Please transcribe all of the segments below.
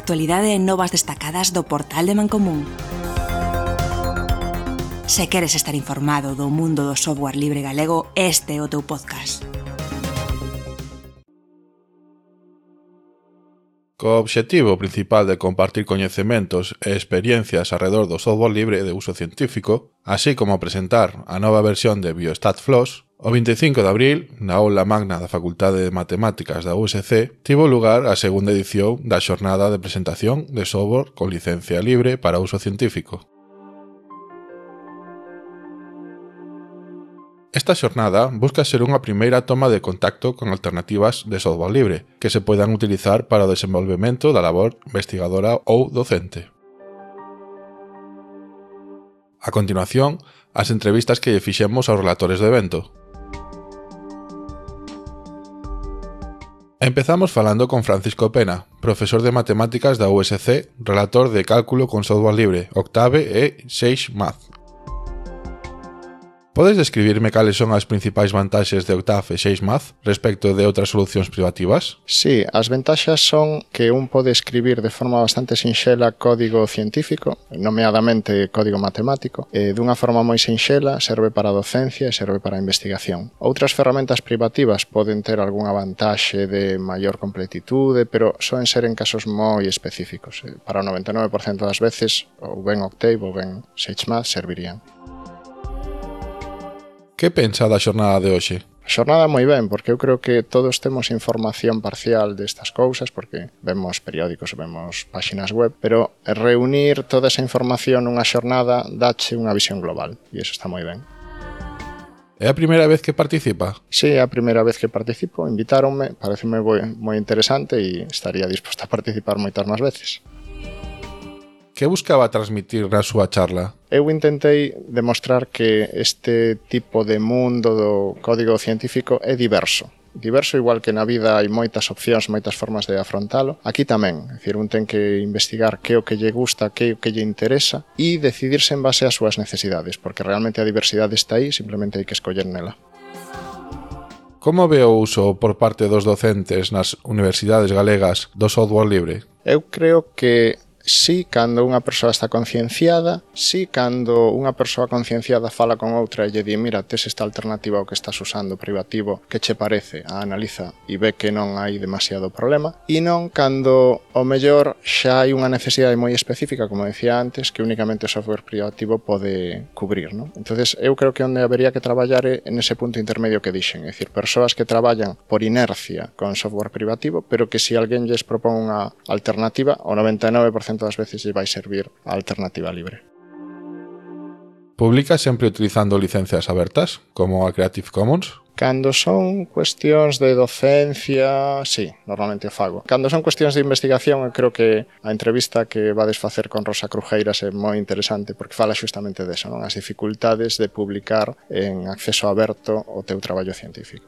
actualidade e novas destacadas do portal de Mancomún. Se queres estar informado do mundo do software libre galego, este é o teu podcast. Co obxectivo principal de compartir coñecementos e experiencias arredor do software libre de uso científico, así como presentar a nova versión de BioStatFloss, o 25 de abril, na aula magna da Facultade de Matemáticas da USC, tivo lugar a segunda edición da xornada de presentación de software con licencia libre para uso científico. Esta xornada busca ser unha primeira toma de contacto con alternativas de software libre que se poidan utilizar para o desenvolvemento da labor investigadora ou docente. A continuación, as entrevistas que lle fixemos aos relatores do evento. Empezamos falando con Francisco Pena, profesor de matemáticas da USC, relator de cálculo con software libre, Octave e Sage Math. Podes describirme cales son as principais vantaxes de Octave e Sage Math respecto de outras solucións privativas? Sí, as ventaxas son que un pode escribir de forma bastante sinxela código científico, nomeadamente código matemático, e dunha forma moi sinxela serve para a docencia e serve para a investigación. Outras ferramentas privativas poden ter algunha vantaxe de maior completitude, pero soen ser en casos moi específicos. Para o 99% das veces, ou ben Octave ou ben Sage Math servirían. Que pensa da xornada de hoxe? A xornada moi ben, porque eu creo que todos temos información parcial destas cousas, porque vemos periódicos e vemos páxinas web, pero reunir toda esa información nunha xornada dache unha visión global, e iso está moi ben. É a primeira vez que participa? Sí, é a primeira vez que participo, invitáronme, pareceme moi interesante e estaría disposto a participar moitas máis veces. Que buscaba transmitir na súa charla? Eu intentei demostrar que este tipo de mundo do código científico é diverso. Diverso igual que na vida hai moitas opcións, moitas formas de afrontalo. Aquí tamén, é dicir, un ten que investigar que é o que lle gusta, que é o que lle interesa e decidirse en base ás súas necesidades, porque realmente a diversidade está aí, simplemente hai que escoller nela. Como ve o uso por parte dos docentes nas universidades galegas do software libre? Eu creo que si cando unha persoa está concienciada, si cando unha persoa concienciada fala con outra e lle di mira, tes esta alternativa ao que estás usando privativo, que che parece? A analiza e ve que non hai demasiado problema, e non cando o mellor xa hai unha necesidade moi específica, como decía antes, que únicamente o software privativo pode cubrir, non? Entonces eu creo que onde habería que traballar é en ese punto intermedio que dixen, é dicir, persoas que traballan por inercia con software privativo, pero que se alguén lles propón unha alternativa, o 99% das veces lle vai servir a alternativa libre. Publica sempre utilizando licencias abertas, como a Creative Commons? Cando son cuestións de docencia, sí, normalmente o fago. Cando son cuestións de investigación, eu creo que a entrevista que vades facer con Rosa Crujeiras é moi interesante, porque fala xustamente deso, non? As dificultades de publicar en acceso aberto o teu traballo científico.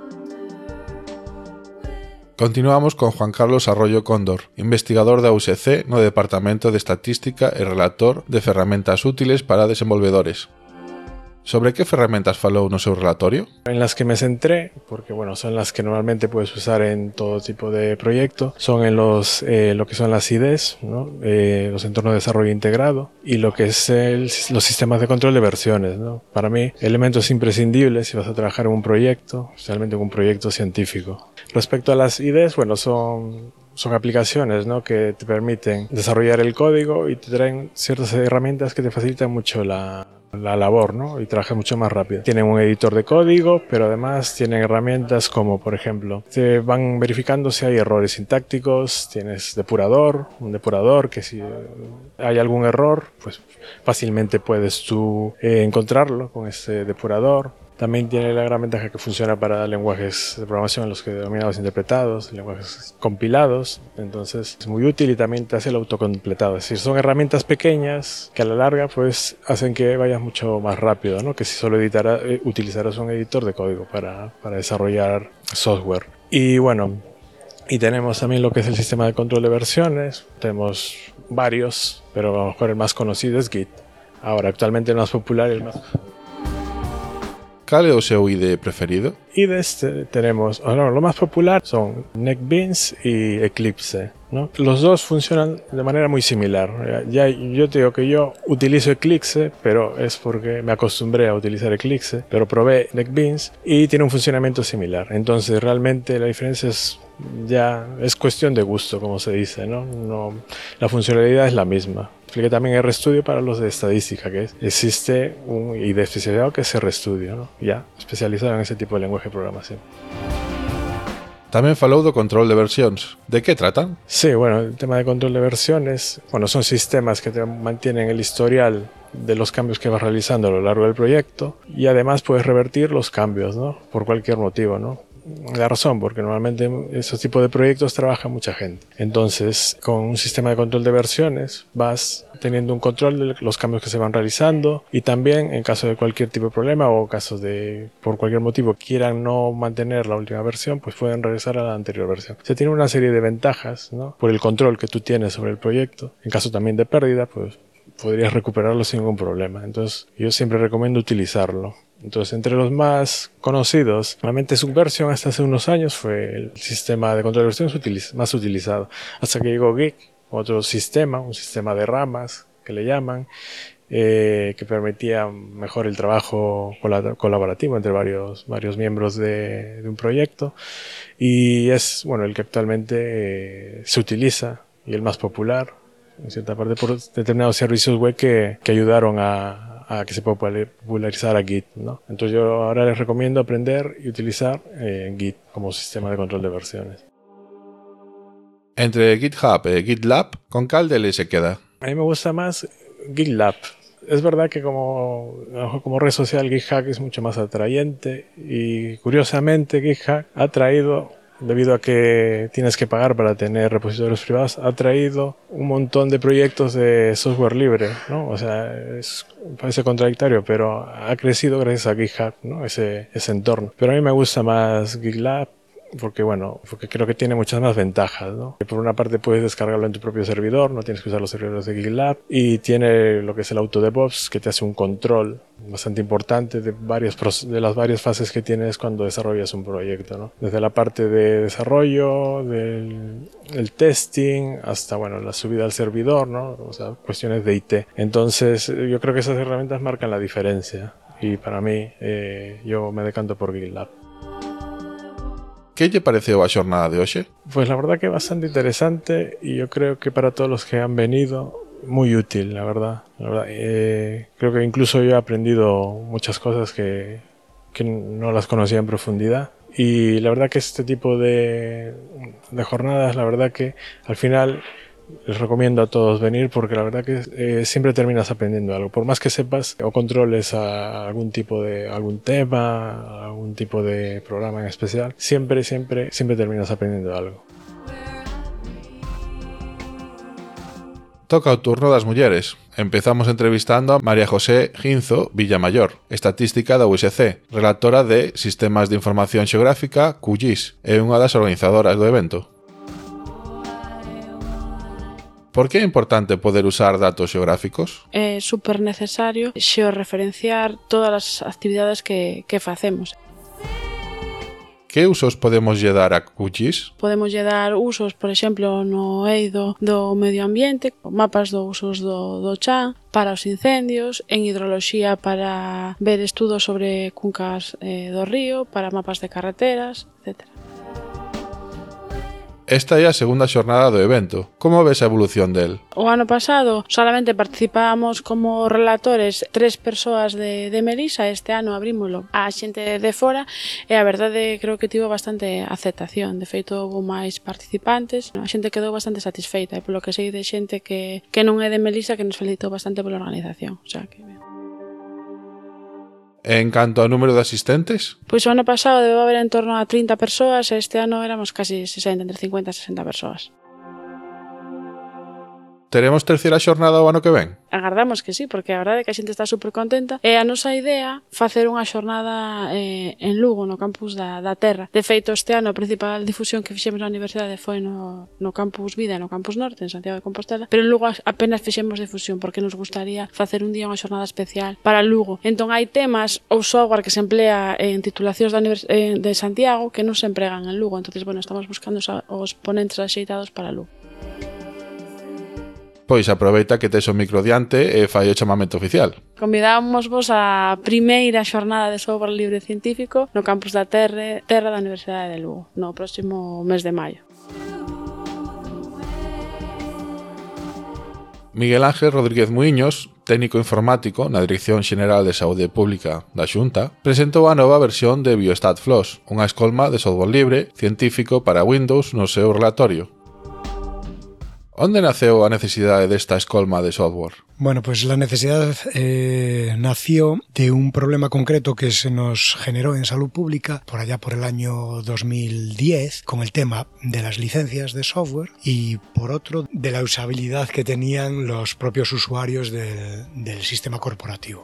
Continuamos con Juan Carlos Arroyo Cóndor, investigador da USC no Departamento de Estatística e relator de ferramentas útiles para desenvolvedores. ¿Sobre qué ferramentas falou no seu relatorio? En las que me centré, porque bueno, son las que normalmente puedes usar en todo tipo de proyecto, son en lo que son las IDEs, ¿no? Los entornos de desarrollo integrado, y lo que es los sistemas de control de versiones, ¿no? Para mí, elementos imprescindibles si vas a trabajar en un proyecto, especialmente en un proyecto científico. Respecto a las IDEs, bueno, son aplicaciones, ¿no? Que te permiten desarrollar el código y te traen ciertas herramientas que te facilitan mucho la labor, ¿no? Y trabajas mucho más rápido. Tienen un editor de código, pero además tienen herramientas como, por ejemplo, te van verificando si hay errores sintácticos, tienes un depurador que si hay algún error, pues fácilmente puedes tú encontrarlo con ese depurador. También tiene la gran ventaja que funciona para lenguajes de programación, los que denominados interpretados, lenguajes compilados. Entonces es muy útil y también te hace el autocompletado. Es decir, son herramientas pequeñas que a la larga pues hacen que vayas mucho más rápido, ¿no? Que si solo utilizarás un editor de código para desarrollar software. Y bueno, y tenemos también lo que es el sistema de control de versiones. Tenemos varios, pero a lo mejor el más conocido es Git. Ahora, actualmente el más popular, Cal é o seu IDE preferido? IDEs tenemos, lo más popular son NetBeans y Eclipse, ¿no? Los dos funcionan de manera muy similar. Ya yo te digo que yo utilizo Eclipse, pero es porque me acostumbré a utilizar Eclipse, pero probé NetBeans y tiene un funcionamiento similar. Entonces realmente la diferencia es cuestión de gusto, como se dice, ¿no? La funcionalidad es la misma. Expliqué también RStudio para los de estadística, que existe un IDE especializado que es RStudio, ¿no? Ya especializado en ese tipo de lenguaje de programación. Tamén falou do control de versións. De que tratan? Sí, bueno, el tema de control de versiones, son sistemas que te mantienen el historial de los cambios que vas realizando a lo largo del proyecto y además puedes revertir los cambios, ¿no? Por cualquier motivo, ¿no? La razón, porque normalmente esos tipos de proyectos trabaja mucha gente. Entonces, con un sistema de control de versiones vas teniendo un control de los cambios que se van realizando y también en caso de cualquier tipo de problema o casos de por cualquier motivo quieran no mantener la última versión, pues pueden regresar a la anterior versión. Se tiene una serie de ventajas, ¿no? Por el control que tú tienes sobre el proyecto. En caso también de pérdida, pues podrías recuperarlo sin ningún problema. Entonces, yo siempre recomiendo utilizarlo. Entonces, entre los más conocidos, realmente Subversion hasta hace unos años fue el sistema de control de versiones más utilizado. Hasta que llegó Git, otro sistema, un sistema de ramas que le llaman, que permitía mejor el trabajo colaborativo entre varios miembros de un proyecto. Y es el que actualmente se utiliza y el más popular, en cierta parte, por determinados servicios web que ayudaron a que se pueda popularizar a Git, ¿no? Entonces yo ahora les recomiendo aprender y utilizar Git como sistema de control de versiones. Entre GitHub e GitLab, con cal deles se queda? A mí me gusta más GitLab. Es verdad que como red social GitHub es mucho más atrayente y curiosamente GitHub ha traído, debido a que tienes que pagar para tener repositorios privados, ha traído un montón de proyectos de software libre, ¿no? O sea, parece contradictorio, pero ha crecido gracias a GitHub, ¿no? Ese entorno. Pero a mí me gusta más GitLab porque creo que tiene muchas más ventajas, ¿no? Por una parte puedes descargarlo en tu propio servidor, no tienes que usar los servidores de GitLab, y tiene lo que es el AutoDevOps, que te hace un control bastante importante de las varias fases que tienes cuando desarrollas un proyecto, ¿no? Desde la parte de desarrollo, del testing, hasta la subida al servidor, ¿no? O sea, cuestiones de IT. Entonces, yo creo que esas herramientas marcan la diferencia, y para mí, yo me decanto por GitLab. Que lle pareceu a xornada de hoxe? Pues la verdad que bastante interesante y yo creo que para todos los que han venido, muy útil, la verdad. Creo que incluso yo he aprendido muchas cosas que no las conocía en profundidad. Y la verdad que este tipo de jornadas, la verdad que al final les recomiendo a todos venir porque la verdad que siempre terminas aprendiendo algo. Por más que sepas o controles algún tema, algún tipo de programa en especial, siempre terminas aprendiendo algo. Toca o turno das mulleres. Empezamos entrevistando a María José Ginzo Villamayor, estatística da USC, relatora de Sistemas de Información Xeográfica, QGIS, e unha das organizadoras do evento. Por que é importante poder usar datos xeográficos? É super necesario xeorreferenciar todas as actividades que facemos. Que usos podemos lle dar a QGIS? Podemos lle dar usos, por exemplo, no eido do medio ambiente, mapas dos usos do chan, para os incendios, en hidroloxía para ver estudos sobre cuncas do río, para mapas de carreteras, etc. Esta é a segunda xornada do evento. Como ves a evolución del? O ano pasado solamente participábamos como relatores 3 persoas de Melisa. Este ano abrímolo a xente de fora e a verdade creo que tivo bastante aceptación. De feito, houve máis participantes. A xente quedou bastante satisfeita e polo que sei de xente que non é de Melisa que nos felicitou bastante pola organización. O sea que... En canto ao número de asistentes? Pois o ano pasado debe haber en torno a 30 persoas e este ano éramos casi 60, entre 50 e 60 persoas. Teremos terceira xornada o ano que ven? Agardamos que sí, porque a verdade é que a xente está super contenta. E a nosa idea facer unha xornada en Lugo, no campus da Terra. De feito, este ano a principal difusión que fixemos na universidade foi no campus Vida e no campus Norte, en Santiago de Compostela, pero en Lugo apenas fixemos difusión porque nos gustaría facer un día unha xornada especial para Lugo. Entón hai temas ou software que se emplea en titulacións de Santiago que non se empregan en Lugo. Entón, bueno, estamos buscando os ponentes axeitados para Lugo. Pois aproveita que tes o micro diante e fai o chamamento oficial. Convidamos vos á primeira xornada de software libre científico no campus da Terra da Universidade de Lugo, no próximo mes de maio. Miguel Ángel Rodríguez Muiños, técnico informático na Dirección Xeneral de Saúde Pública da Xunta, presentou a nova versión de BioStatFloss, unha escolma de software libre científico para Windows no seu relatorio. ¿Dónde nació la necesidad de esta escolma de software? Bueno, pues la necesidad nació de un problema concreto que se nos generó en salud pública por allá por el año 2010 con el tema de las licencias de software y por otro de la usabilidad que tenían los propios usuarios del sistema corporativo.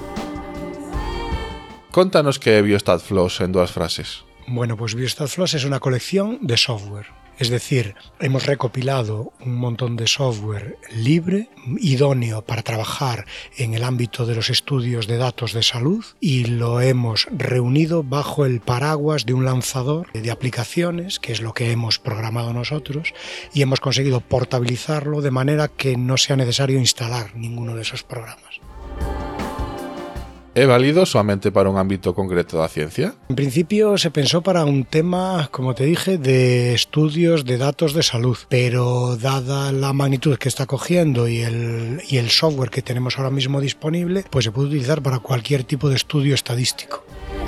Contanos qué es BioStatFloss en 2 frases. Bueno, pues BioStatFloss es una colección de software. Es decir, hemos recopilado un montón de software libre, idóneo para trabajar en el ámbito de los estudios de datos de salud y lo hemos reunido bajo el paraguas de un lanzador de aplicaciones, que es lo que hemos programado nosotros, y hemos conseguido portabilizarlo de manera que no sea necesario instalar ninguno de esos programas. ¿Es válido solamente para un ámbito concreto de la ciencia? En principio se pensó para un tema, como te dije, de estudios de datos de salud, pero dada la magnitud que está cogiendo y el software que tenemos ahora mismo disponible, pues se puede utilizar para cualquier tipo de estudio estadístico.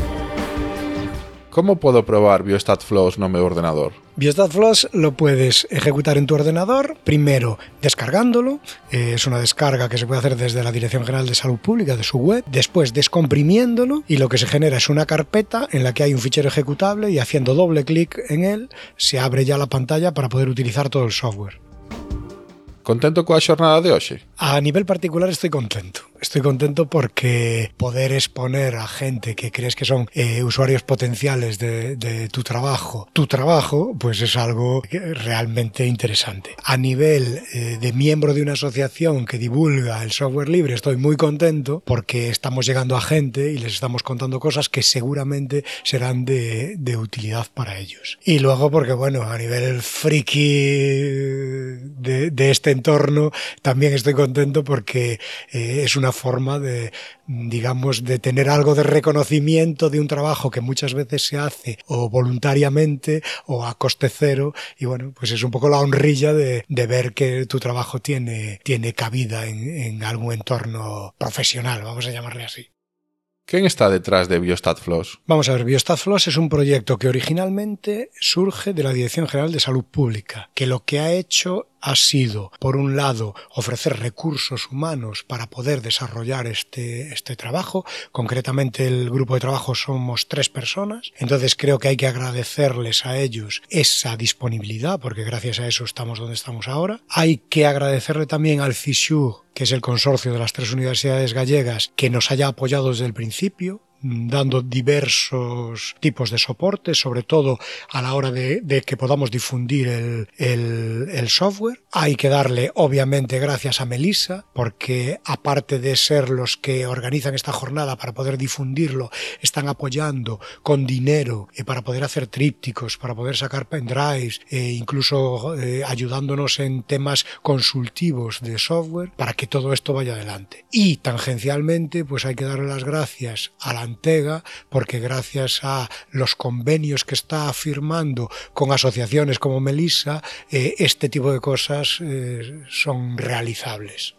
¿Cómo puedo probar BioStatFloss no mi ordenador? BioStatFloss lo puedes ejecutar en tu ordenador, primero descargándolo, es una descarga que se puede hacer desde la Dirección General de Salud Pública, de su web, después descomprimiéndolo y lo que se genera es una carpeta en la que hay un fichero ejecutable y haciendo doble clic en él se abre ya la pantalla para poder utilizar todo el software. ¿Contento coa xornada de hoxe? A nivel particular estoy contento. Estoy contento porque poder exponer a gente que crees que son usuarios potenciales de tu trabajo, pues es algo realmente interesante. A nivel de miembro de una asociación que divulga el software libre, estoy muy contento porque estamos llegando a gente y les estamos contando cosas que seguramente serán de utilidad para ellos. Y luego porque, bueno, a nivel friki de este entorno, también estoy contento porque es una forma de, digamos, de tener algo de reconocimiento de un trabajo que muchas veces se hace o voluntariamente o a coste cero y bueno, pues es un poco la honrilla de ver que tu trabajo tiene cabida en algún entorno profesional, vamos a llamarle así. ¿Quién está detrás de BioStatFloss? Vamos a ver, BioStatFloss es un proyecto que originalmente surge de la Dirección General de Salud Pública, que lo que ha hecho ha sido, por un lado, ofrecer recursos humanos para poder desarrollar este trabajo. Concretamente, el grupo de trabajo somos 3 personas. Entonces, creo que hay que agradecerles a ellos esa disponibilidad, porque gracias a eso estamos donde estamos ahora. Hay que agradecerle también al CSIUG, que es el consorcio de las 3 universidades gallegas, que nos haya apoyado desde el principio, dando diversos tipos de soporte, sobre todo a la hora de que podamos difundir el software. Hay que darle, obviamente, gracias a Melissa, porque aparte de ser los que organizan esta jornada para poder difundirlo, están apoyando con dinero para poder hacer trípticos, para poder sacar pendrives, incluso ayudándonos en temas consultivos de software para que todo esto vaya adelante. Y tangencialmente, pues hay que darle las gracias a la Antega, porque gracias a los convenios que está firmando con asociaciones como Melissa, este tipo de cosas son realizables.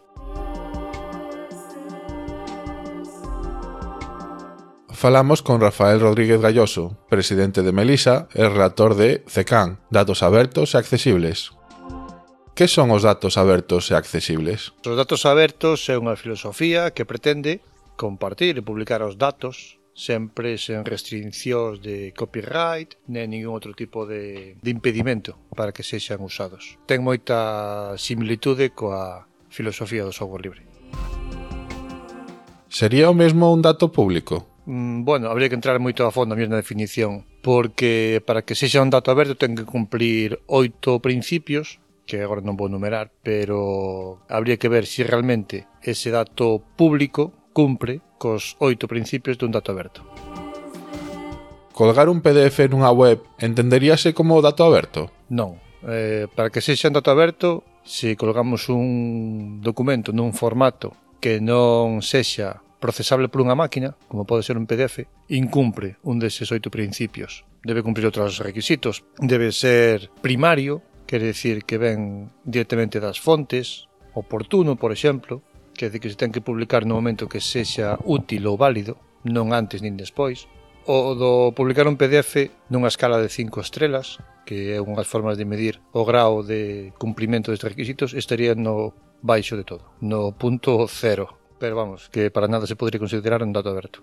Falamos con Rafael Rodríguez Galloso, presidente de Melissa e relator de CECAN, Datos Abertos e Accesibles. Que son os datos abertos e accesibles? Os datos abertos é unha filosofía que pretende compartir e publicar os datos sempre sen restriccións de copyright nen ningún outro tipo de impedimento para que sexan usados. Ten moita similitude coa filosofía do software libre. Sería o mesmo un dato público? Bueno, habría que entrar moito a fondo a mesma definición, porque para que sexa un dato aberto ten que cumplir 8 principios, que agora non vou numerar, pero habría que ver se realmente ese dato público cumpre cos 8 principios dun dato aberto. Colgar un PDF nunha web entenderíase como dato aberto? Non. Para que sexa un dato aberto, se colgamos un documento nun formato que non sexa procesable por unha máquina, como pode ser un PDF, incumpre un deses 8 principios. Debe cumprir outros requisitos. Debe ser primario, quere decir que ven directamente das fontes, oportuno, por exemplo, quer decir que se ten que publicar no momento que sexa útil ou válido, non antes nin despois. O do publicar un PDF nunha escala de 5 estrelas, que é unhas formas de medir o grau de cumprimento destes requisitos, estaría no baixo de todo, no punto 0. Pero vamos, que para nada se podría considerar un dato aberto.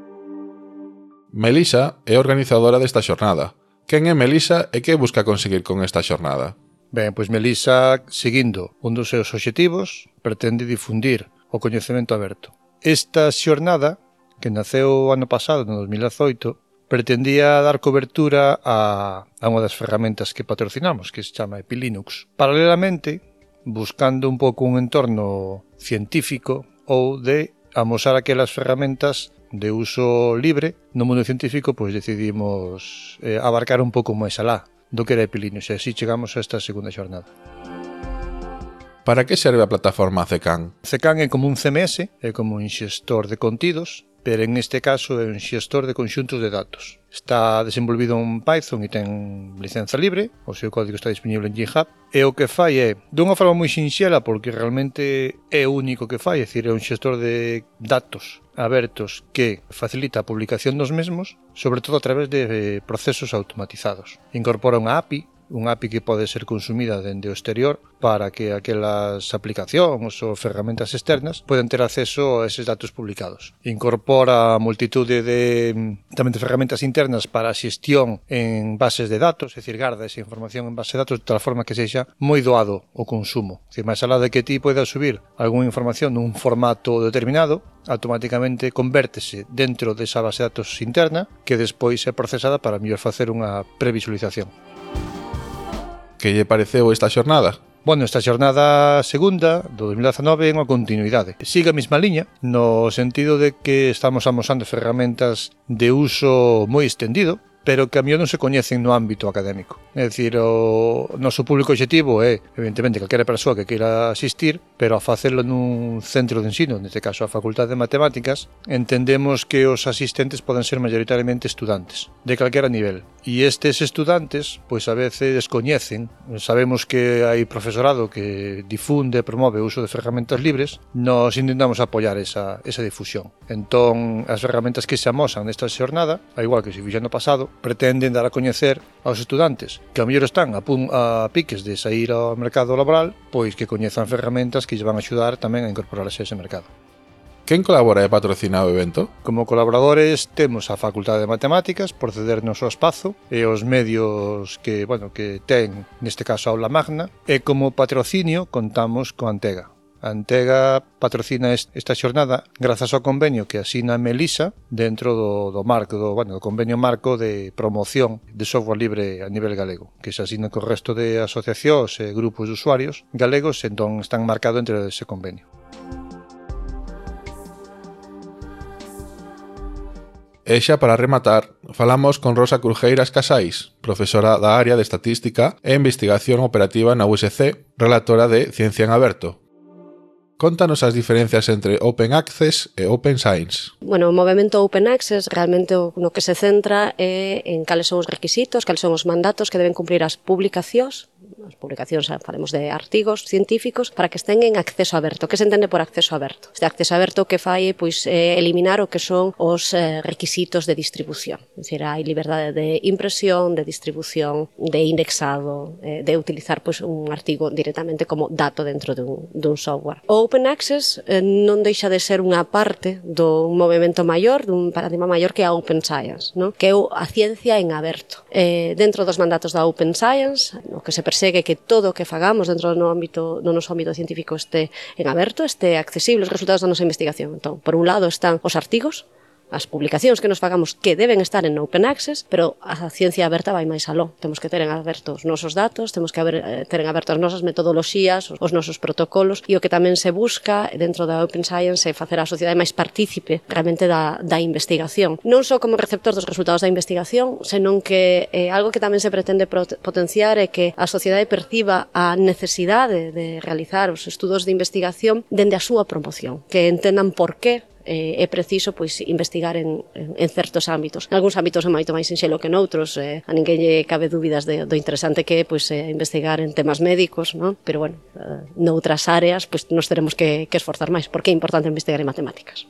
Melisa é organizadora desta xornada. Quen é Melisa e que busca conseguir con esta xornada? Ben, pois Melisa, seguindo un dos seus obxectivos, pretende difundir o coñecemento aberto. Esta xornada, que naceu o ano pasado, no 2018, pretendía dar cobertura a unha das ferramentas que patrocinamos, que se chama EpiLinux. Paralelamente, buscando un pouco un entorno científico ou de amosar aquelas ferramentas de uso libre, no mundo científico, pois decidimos abarcar un pouco máis alá do que era EpiLinux, e así chegamos a esta segunda xornada. Para que serve a plataforma CECAN? CECAN é como un CMS, é como un xestor de contidos, pero en este caso é un xestor de conxuntos de datos. Está desenvolvido en Python e ten licenza libre, o seu código está disponible en GitHub, e o que fai é, dunha forma moi sinxela, porque realmente é o único que fai, é dicir, é un xestor de datos abertos que facilita a publicación dos mesmos, sobre todo a través de procesos automatizados. Incorpora unha API que pode ser consumida dende o exterior para que aquelas aplicacións ou ferramentas externas poden ter acceso a eses datos publicados. Incorpora multitude tamén de ferramentas internas para a xestión en bases de datos, é dicir, garda esa información en base de datos de tal forma que sexa moi doado o consumo. É dicir, máis alá de que ti podes subir algunha información nun formato determinado, automáticamente convértese dentro desa base de datos interna que despois é procesada para mellor facer unha previsualización. Que lle pareceu esta xornada? Bueno, esta xornada segunda do 2019 é unha continuidade. Sigue a mesma liña, no sentido de que estamos amosando ferramentas de uso moi extendido, pero que a mellor non se coñecen no ámbito académico. É dicir, o noso público objetivo é, evidentemente, calquera persoa que queira asistir, pero a facelo nun centro de ensino, neste caso a Facultade de Matemáticas, entendemos que os asistentes poden ser mayoritariamente estudantes, de calquera nivel. E estes estudantes, pois a veces descoñecen, sabemos que hai profesorado que difunde e promove o uso de ferramentas libres, nos intentamos apoiar esa difusión. Entón, as ferramentas que se amosan nesta xornada, a igual que se fixo no pasado, pretenden dar a coñecer aos estudantes que a mellor están a piques de sair ao mercado laboral, pois que coñezan ferramentas que lles van a axudar tamén a incorporarse a ese mercado. Quen colabora e patrocina o evento? Como colaboradores temos a Facultade de Matemáticas por cedernos o espazo e os medios que ten, neste caso, a aula magna, e como patrocinio contamos co Antega. A Antega patrocina esta xornada grazas ao convenio que asina Melisa dentro do convenio marco de promoción de software libre a nivel galego, que se asina co resto de asociacións e grupos de usuarios galegos, entón están marcados entre ese convenio. E xa para rematar, falamos con Rosa Crujeiras Casais, profesora da área de Estatística e Investigación Operativa na USC, relatora de Ciencia en Aberto. Contanos as diferencias entre Open Access e Open Science. Bueno, o movimento Open Access realmente no que se centra é en cales son os requisitos, cales son os mandatos que deben cumprir as publicacións as publicacións, falemos de artigos científicos, para que estén en acceso aberto. Que se entende por acceso aberto? Este acceso aberto que fai pois, eliminar o que son os requisitos de distribución. É dicir, hai liberdade de impresión, de distribución, de indexado, de utilizar pois, un artigo directamente como dato dentro dun software. O Open Access non deixa de ser unha parte dun movimento maior, dun paradigma maior que é a Open Science, no? Que é a ciencia en aberto. Dentro dos mandatos da Open Science, o que se persegue que todo o que fagamos dentro do noso ámbito científico este en aberto, este accesible os resultados da nosa investigación. Entón, por un lado están os artigos, as publicacións que nos fagamos que deben estar en Open Access, pero a ciencia aberta vai máis aló. Temos que ter en aberto os nosos datos, temos que ter en aberto as nosas metodoloxías, os nosos protocolos, e o que tamén se busca dentro da Open Science é facer a sociedade máis partícipe realmente da investigación. Non só como receptor dos resultados da investigación, senón que algo que tamén se pretende potenciar é que a sociedade perciba a necesidade de realizar os estudos de investigación dende a súa promoción, que entendan por qué é preciso pois investigar en certos ámbitos. En algúns ámbitos é moito máis sinxelo que noutros, a ninguén lle cabe dúbidas do interesante que é pois investigar en temas médicos, non? Pero bueno, noutras áreas pois nos teremos que esforzar máis, porque é importante investigar en matemáticas.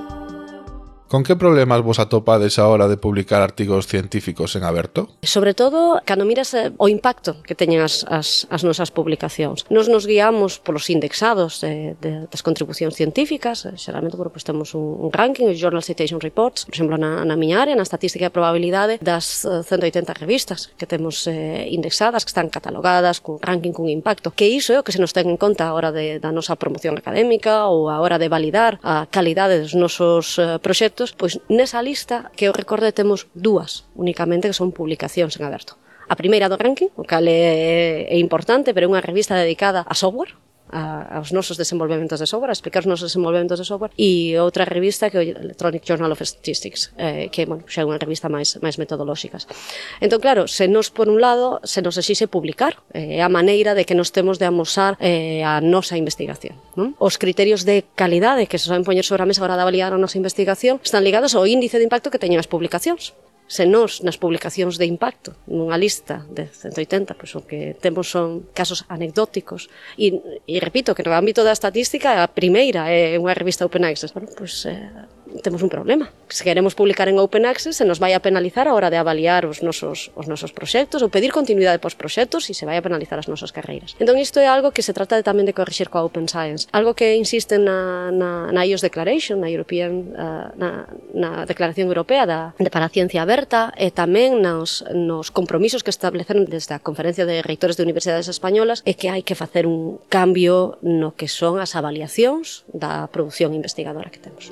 Con que problemas vos atopades a hora de publicar artigos científicos en aberto? Sobre todo, cando miras o impacto que teñen as nosas publicacións. Nos guiamos polos indexados das contribucións científicas, xeralmente pues, temos un ranking, os Journal Citation Reports, por exemplo, na miña área, na estatística de probabilidade das 180 revistas que temos indexadas, que están catalogadas, cun ranking, cun impacto, que iso é o que se nos ten en conta a hora da nosa promoción académica ou a hora de validar a calidade dos nosos proxectos. Pois nesa lista, que eu recorde, temos dúas únicamente que son publicacións en aberto. A primeira do ranking, o cal é importante, pero é unha revista dedicada a software, aos nosos desenvolvementos de software, a explicar os nosos desenvolvementos de software, e outra revista que é o Electronic Journal of Statistics, que bueno, xa é unha revista máis metodolóxicas. Entón, claro, se nos, por un lado, se nos exixe publicar, é a maneira de que nos temos de amosar a nosa investigación. Non? Os criterios de calidade que se saben poñer sobre a mesa a hora de avaliar a nosa investigación están ligados ao índice de impacto que teñen as publicacións. Se nos, nas publicacións de impacto, nunha lista de 180, pois o que temos son casos anecdóticos, e repito que no ámbito da estatística a primeira é unha revista Open Access, bueno, pois temos un problema. Se queremos publicar en Open Access, se nos vai a penalizar a hora de avaliar os nosos proxectos ou pedir continuidade pos proxectos e se vai a penalizar as nosas carreiras. Entón isto é algo que se trata tamén de corrixir coa Open Science, algo que insiste na IOS Declaration, na European na Declaración Europea para a Ciencia Aberta, e tamén nos compromisos que estableceron desde a Conferencia de Reitores de Universidades Españolas, é que hai que facer un cambio no que son as avaliacións da produción investigadora que temos.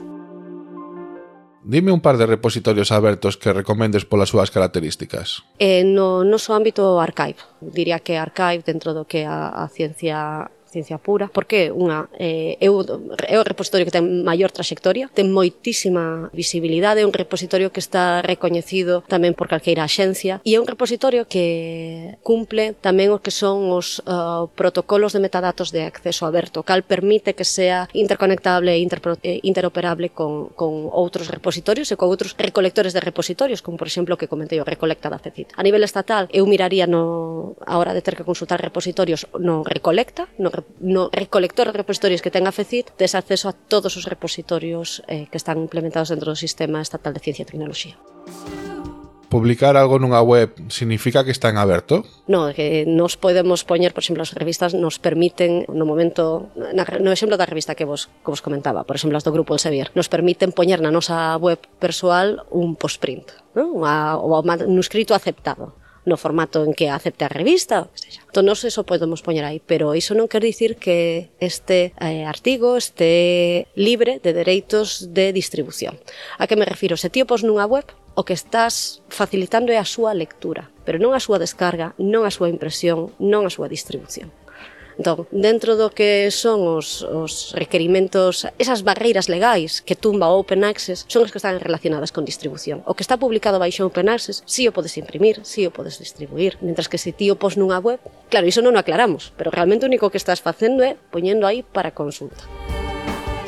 Dime un par de repositorios abertos que recomendes polas súas características. No noso ámbito Archive, diría que Archive dentro do que a ciencia pura, porque é o repositorio que ten maior traxectoria, ten moitísima visibilidade, é un repositorio que está recoñecido tamén por calqueira axencia, e é un repositorio que cumple tamén o que son os protocolos de metadatos de acceso aberto, cal permite que sea interconectable e interoperable con outros repositorios e con outros recolectores de repositorios, como por exemplo o que comentei, o Recolecta da CECIT. A nivel estatal, eu miraría a hora de ter que consultar repositorios no Recolecta, no recolector de repositorios que ten a FECIT, tes acceso a todos os repositorios que están implementados dentro do Sistema Estatal de Ciencia e Tecnoloxía. Publicar algo nunha web significa que está en aberto? No, que nos podemos poñer, por exemplo, as revistas nos permiten, no momento, no exemplo da revista que vos comentaba, por exemplo, as do Grupo Elsevier, nos permiten poñer na nosa web persoal un postprint, non? O manuscrito aceptado, no formato en que acepte a revista, o que sexa. Entón, non eso podemos poñer aí, pero iso non quer dicir que este artigo este libre de dereitos de distribución. A que me refiro? Se ti o pos nunha web, o que estás facilitando é a súa lectura, pero non a súa descarga, non a súa impresión, non a súa distribución. Entón, dentro do que son os requerimentos, esas barreiras legais que tumba o Open Access son as que están relacionadas con distribución. O que está publicado baixo Open Access, si o podes imprimir, si o podes distribuir, mentras que se ti o pos nunha web, claro, iso non o aclaramos, pero realmente o único que estás facendo é poñendo aí para consulta.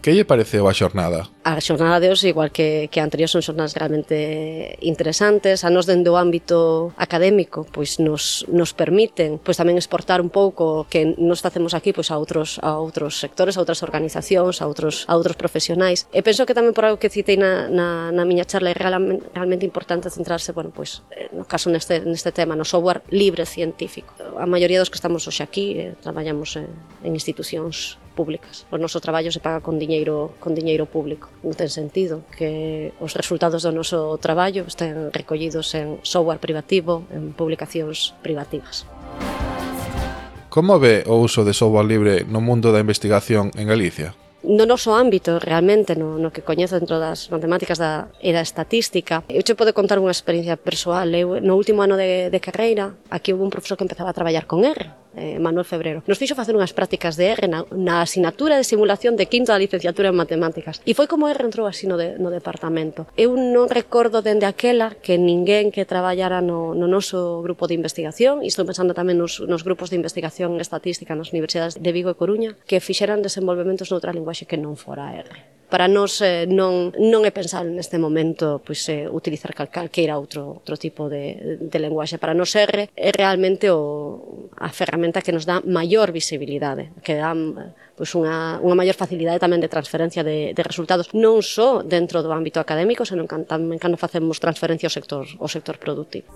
Que lle pareceu a xornada? A xornada de hoxe, igual que a anterior, son xornadas realmente interesantes. A nos, dende o ámbito académico, pois nos permiten pois tamén exportar un pouco que nos facemos aquí pois a outros sectores, a outras organizacións, a outros profesionais. E penso que tamén por algo que citei na miña charla é realmente importante centrarse, bueno, pois no caso neste tema, no software libre científico. A maioría dos que estamos hoxe aquí traballamos en institucións públicas. O noso traballo se paga con diñeiro público. Non ten sentido que os resultados do noso traballo estén recollidos en software privativo, en publicacións privativas. Como ve o uso de software libre no mundo da investigación en Galicia? No noso ámbito, realmente, no que coñezo dentro das matemáticas e da estatística, eu che podo contar unha experiencia persoal. Eu, no último ano de carreira, aquí houve un profesor que empezaba a traballar con R, Manuel Febrero. Nos fixo facer unhas prácticas de R na asignatura de simulación de quinto da licenciatura en matemáticas. E foi como R entrou así no departamento. Eu non recordo dende aquela que ninguén que traballara no noso grupo de investigación, e estou pensando tamén nos grupos de investigación en estatística nas universidades de Vigo e Coruña, que fixeran desenvolvementos noutra linguaxe que non fora R. Para nós non é pensar neste momento pois utilizar calqueira outro tipo de lenguaxe. Para nós R é realmente a ferramenta que nos dá maior visibilidade, que dá pois unha maior facilidade tamén de transferencia de resultados, non só dentro do ámbito académico, senón tamén cando facemos transferencia ao sector productivo.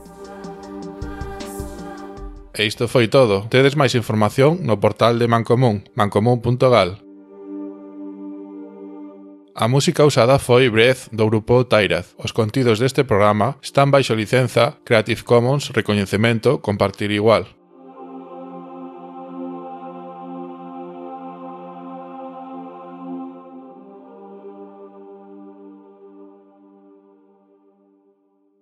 E isto foi todo. Tedes máis información no portal de Mancomún, mancomún.gal. A música usada foi Breath do grupo Tairaz. Os contidos deste programa están baixo licenza Creative Commons Recoñecemento Compartir Igual.